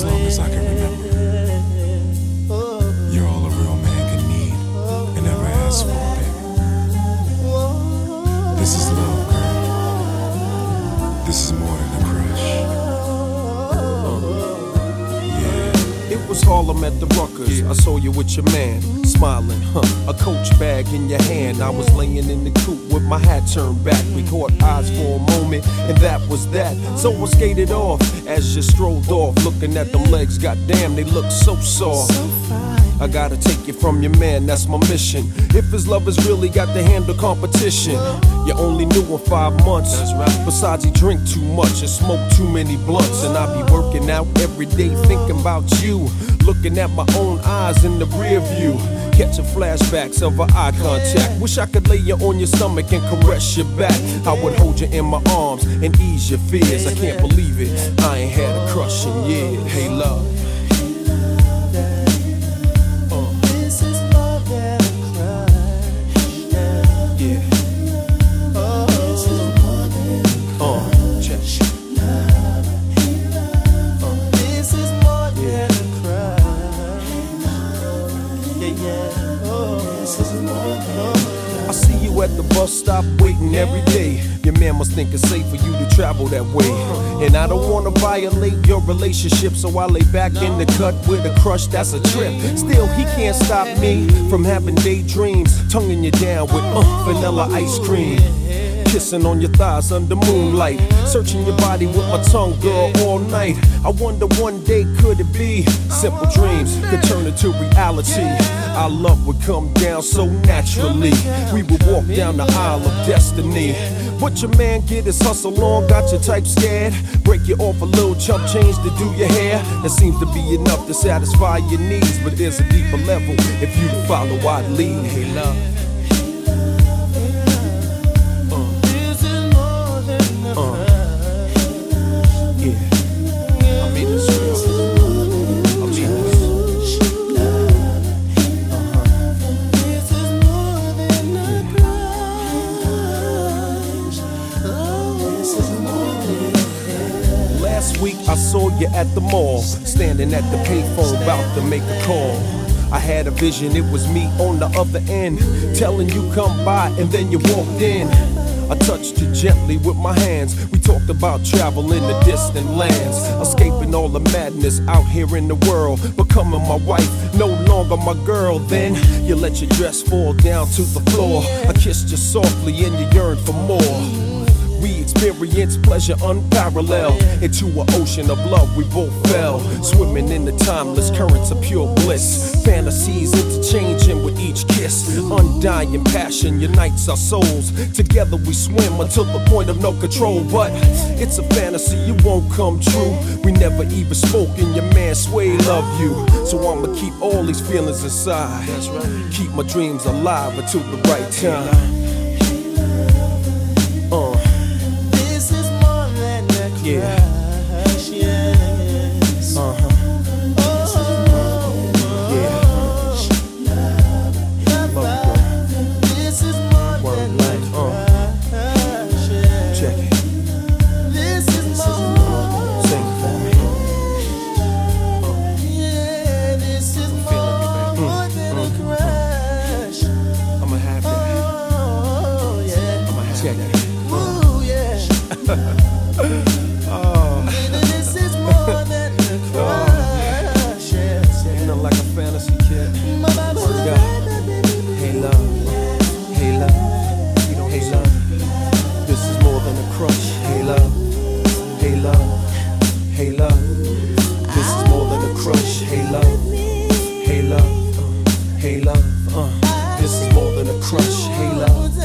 as long as I can remember. You're all a real man can need and ever ask for, baby. This is love, girl. This is more than a crush. It was Harlem at the Ruckers. I saw you with your man, smiling, a Coach bag in your hand. I was laying in the coupe with my hat turned back. We caught eyes for a moment, and that was that. So I skated off as you strolled off, looking at them legs. Goddamn, they look so soft. I gotta take you from your man, that's my mission. If his love has really got to handle competition. You only knew him 5 months. Besides, he drink too much and smoke too many blunts. And I be working out every day thinking about you, looking at my own eyes in the rear view, catching flashbacks of our eye contact. Wish I could lay you on your stomach and caress your back. I would hold you in my arms and ease your fears. I can't believe it, I ain't had a crush in years. Hey love, I see you at the bus stop waiting every day. Your man must think it's safe for you to travel that way. And I don't wanna violate your relationship, so I lay back in the cut with a crush that's a trip. Still, he can't stop me from having daydreams, tonguing you down with vanilla ice cream, kissing on your thighs under moonlight, searching your body with my tongue, girl, all night. I wonder one day could it be simple dreams could turn into reality. Our love would come down so naturally. We would walk down the aisle of destiny. But your man get his hustle on, got your type scared. Break you off a little chump change to do your hair. That seems to be enough to satisfy your needs, but there's a deeper level if you follow I'd lead. Hey love, last week I saw you at the mall, standing at the payphone about to make a call. I had a vision, it was me on the other end, telling you come by and then you walked in. I touched you gently with my hands. We talked about travel in the distant lands, escaping all the madness out here in the world, becoming my wife, no longer my girl. Then you let your dress fall down to the floor. I kissed you softly and you yearned for more. We experienced pleasure unparalleled. Into an ocean of love we both fell, swimming in the timeless currents of pure bliss. Fantasies interchanging with each kiss. Undying passion unites our souls. Together we swim until the point of no control. But it's a fantasy, it won't come true. We never even spoke and your man Sway love you. So I'ma keep all these feelings inside. That's right. Keep my dreams alive until the right time. Yeah. Like a fantasy kid. Word up. Hey love, hey love, hey love. This is more than a crush. Hey love, hey love, hey love. This is more than a crush. Hey love, hey love, hey love. This is more than a crush. Hey love.